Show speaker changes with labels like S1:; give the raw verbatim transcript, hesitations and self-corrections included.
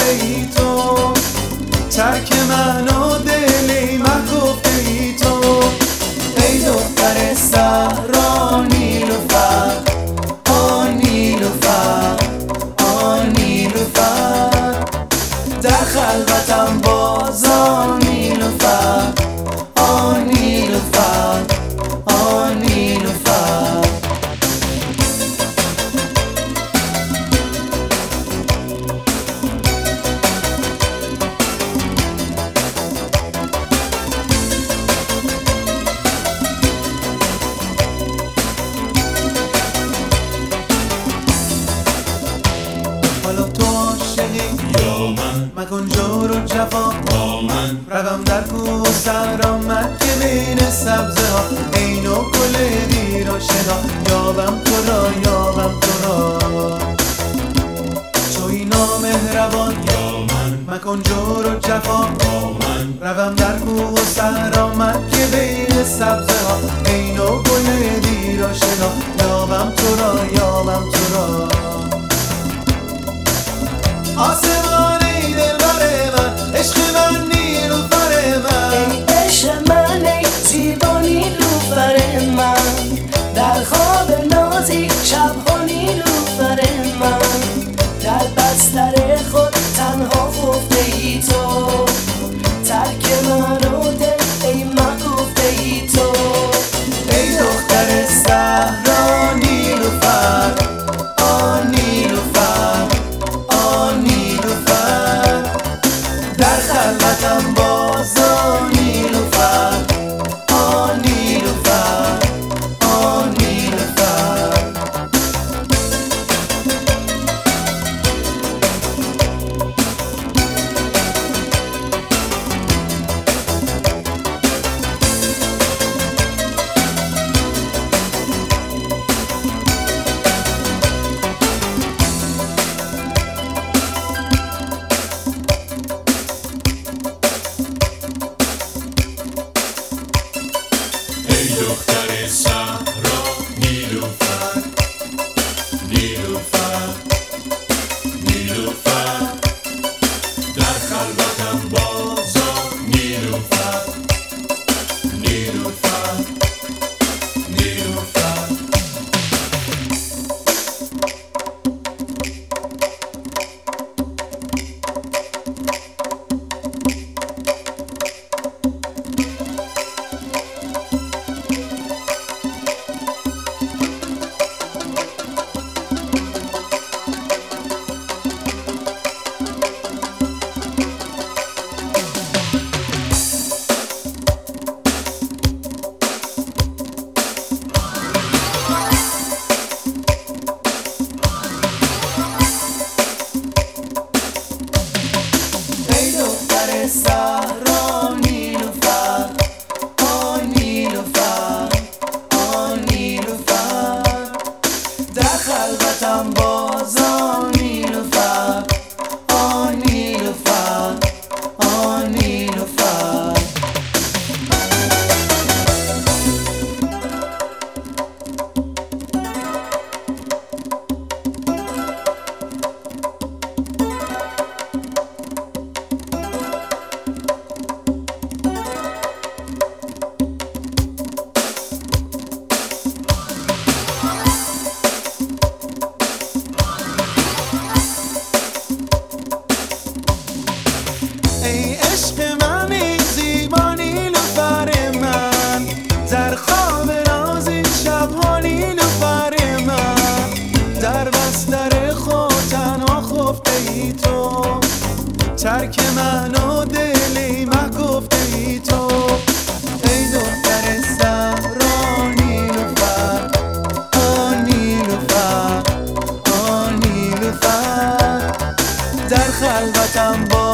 S1: ای تو، ترک من و دلی من گفته ای تو. ای دختر صحرا نیلوفر، آن نیلوفر، آن نیلوفر، در خلوتم باز آن نیلوفر، آن نیلوفر، آن نیلوفر. حالا تو عاشقی
S2: یا من،
S1: مکن جور و جفا
S2: با من
S1: روم در کوه و صحرا، مکه بین سبزه ها، عین و گل دیر آشنا، یابم تو را، یابم تو را. توی نامهربان
S2: یا من،
S1: مکن جور و جفا،
S2: با من
S1: روم در کوه و صحرا، مکه بین سبزه ها، عین و گل دیر آشنا، یابم تو را، یابم تو را. آسمان ای دلبر من، عشق من نیلوفر من،
S3: ای عشق من، ای زیبا نیلوفر من، در خواب نازی شبها نیلوفر من، در بستر خود تنها خفته ای تو، ترک من و دل ای من گفته ای تو.
S1: ای دختر صحرا نیلوفر، آن نیلوفر، آن نیلوفر، در خلوتم باز آن نیلوفر، آن نیلوفر، آن نیلوفر.
S2: ای دختر صحرا نیلوفر، نیلوفر، نیلوفر، در خلوتم بازا نیلوفر، نیلوفر، نیلوفر.
S1: ای دختر صحرا نیلوفر، آن نیلوفر، آن نیلوفر، در خلوتم باز آن نیلوفر، آن نیلوفر، آن نیلوفر. ای عشق من، ای زیبا نیلوفر من، در خواب نازی شبها نیلوفر من، در بستر خود تنها خفته ای تو، ترک من و دلی من گفته ای تو. ای دختر صحرا نیلوفر، آن نیلوفر، آن نیلوفر، در خلوتم با